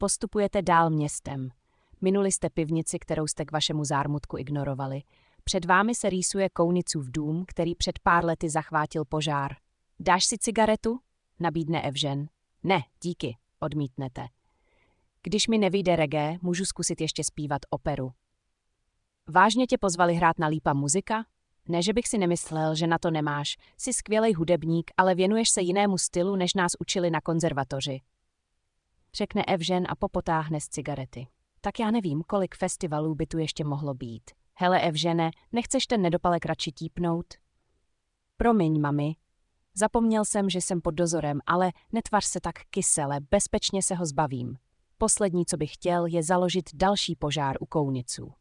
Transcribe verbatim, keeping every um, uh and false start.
Postupujete dál městem. Minuli jste pivnici, kterou jste k vašemu zármutku ignorovali. Před vámi se rýsuje Kounicův dům, který před pár lety zachvátil požár. Dáš si cigaretu? Nabídne Evžen. Ne, díky, odmítnete. Když mi nevyjde reggae, můžu zkusit ještě zpívat operu. Vážně tě pozvali hrát na Lípa muzika? Ne, že bych si nemyslel, že na to nemáš. Jsi skvělej hudebník, ale věnuješ se jinému stylu, než nás učili na konzervatoři. Řekne Evžen a popotáhne z cigarety. Tak já nevím, kolik festivalů by tu ještě mohlo být. Hele, Evžene, nechceš ten nedopalek radši típnout? Promiň, mami. Zapomněl jsem, že jsem pod dozorem, ale netvař se tak kysele, bezpečně se ho zbavím. Poslední, co bych chtěl, je založit další požár u Kouniců.